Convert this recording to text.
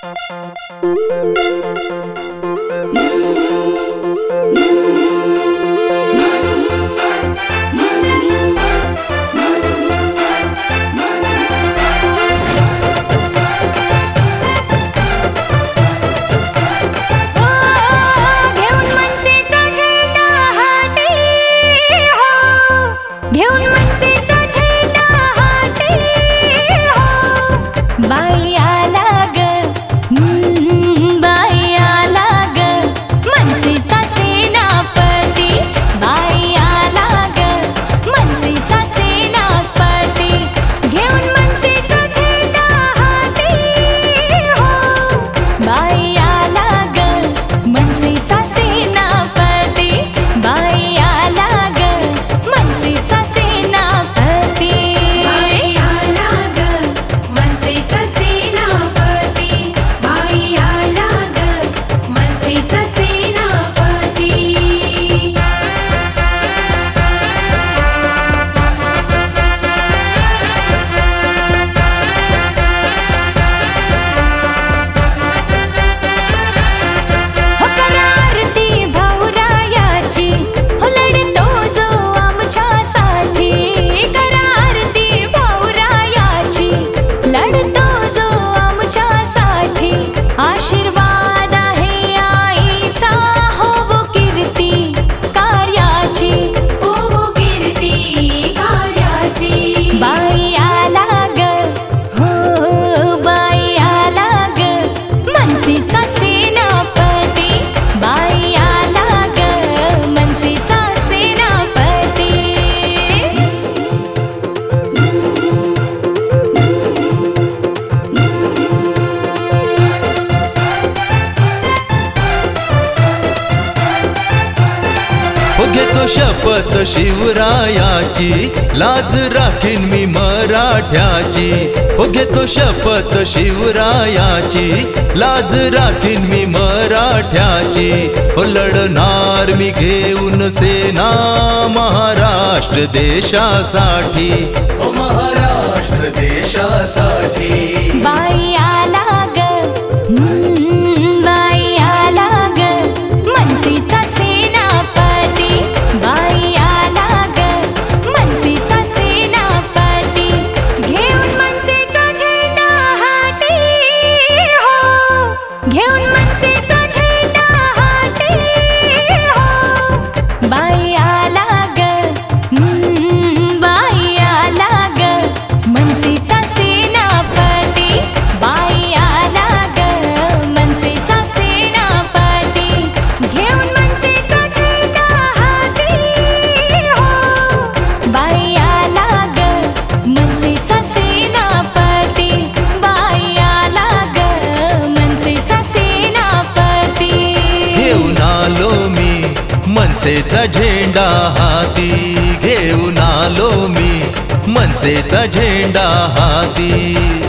घेतो शपथ शिवरायाची, लाज राखीन मी मराठ्याची। घेतो शपथ शिवरायाची, लाज राखीन मी मराठ्याची। लढणार मी घेऊन सेना महाराष्ट्र देशासाठी, महाराष्ट्र देशासाठी। बाई आला ग, बाई आला ग, मनसेचा सेनापती। बाई आला ग, मनसेचा सेनापती। घेऊन मनसेचा झेंडा हाती, हो, घेऊन मनसेचा झेंडा हाती, हो। बाई आला ग, बाई आला ग, मनसेचा सेनापती। बाई आला ग, मनसेचा सेनापती। घेऊन मनसेचा झेंडा हाती, हो। बाई आला ग, मनसेचा सेनापती। बाई आला ग, मनसेचा सेनापती। घेऊन आलो मी मनसेचा झेंडा हाती, घेऊन आलो मी मनसेचा झेंडा हाती।